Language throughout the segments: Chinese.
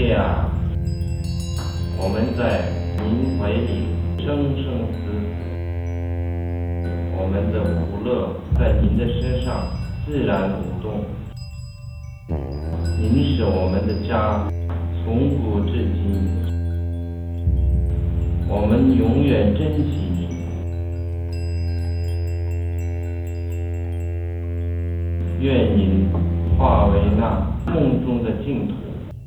切啊，我们在您怀里生生死死，我们的福乐在您的身上自然舞动。您是我们的家，从古至今，我们永远珍惜您。愿您化为那梦中的净土，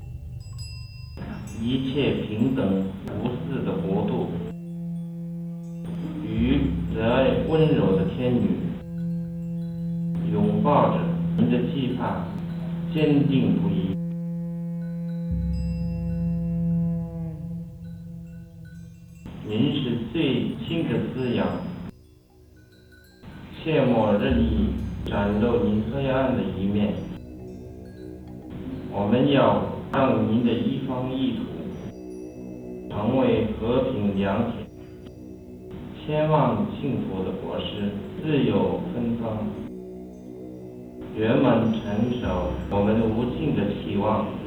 一切平等无私的国度，与慈爱温柔的天女拥抱着您的期盼，坚定不移。您是最亲的滋养，切莫任意展露您黑暗的一面。我们要让您的一方一土成为和平良田，千万幸福的果实自有芬芳，圆满成熟我们无尽的期望。